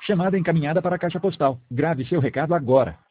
Chamada encaminhada para a caixa postal. Grave seu recado agora.